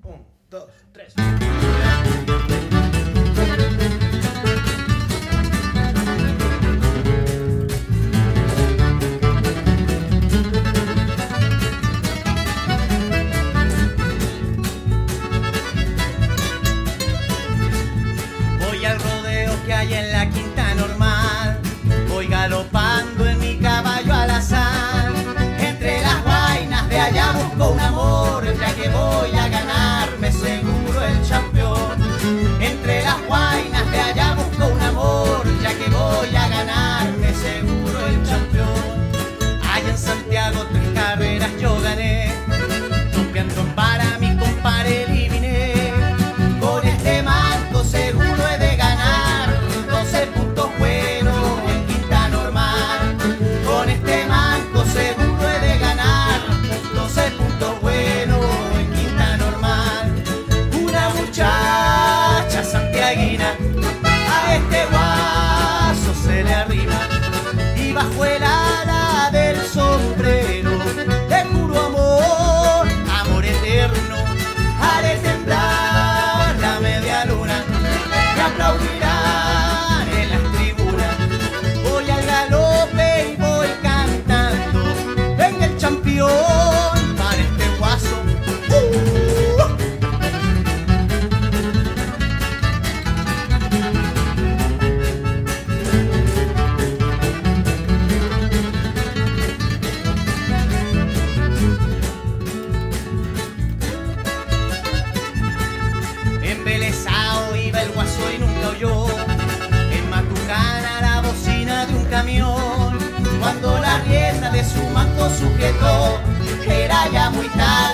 1, 2, 3. Voy al rodeo que hay en la Quinta Normal, voy galopando en mi caballo al azar. Entre las vainas de allá busco un amor, ya que voy a ganarme seguro el campeón. Entre las vainas de allá busco un amor, ya que voy a ganarme seguro el campeón. Allá en Santiago 3 carreras yo gané, topeando para mi compadre eliminé. Con este marco seguro he de ganar 12 puntos buenos en Quinta Normal. Con este marco seguro he de ganar 12 puntos buenos en Quinta Normal. Una muchacha santiaguina a este guaso se le arrima, y bajo el ala del sombrero de puro amor, amor eterno, haré temblar la media luna. Me aplaudirán en las tribunas. Voy al galope y voy cantando. Venga el campeón para este guaso. Embelesao iba el guaso y nunca oyó en Matucana la bocina de un camión. Cuando la rienda de su manto sujetó, era ya muy tarde.